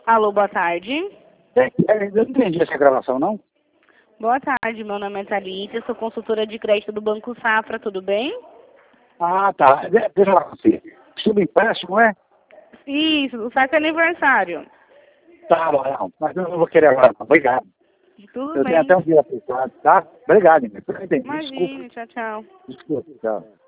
Alô, boa tarde. Eu não entendi essa gravação, não? Boa tarde, meu nome é Thalita, sou consultora de crédito do Banco Safra, tudo bem? Ah, tá. Deixa eu falar com você. Subempréstimo, é? Isso, o saco é aniversário. Tá, não. Mas eu não vou querer agora, não. Obrigado. Tudo Eu tenho bem. até um dia apertado, tá? Obrigado, eu entendi. Imagine, Desculpa. tchau, tchau. Desculpa, tchau.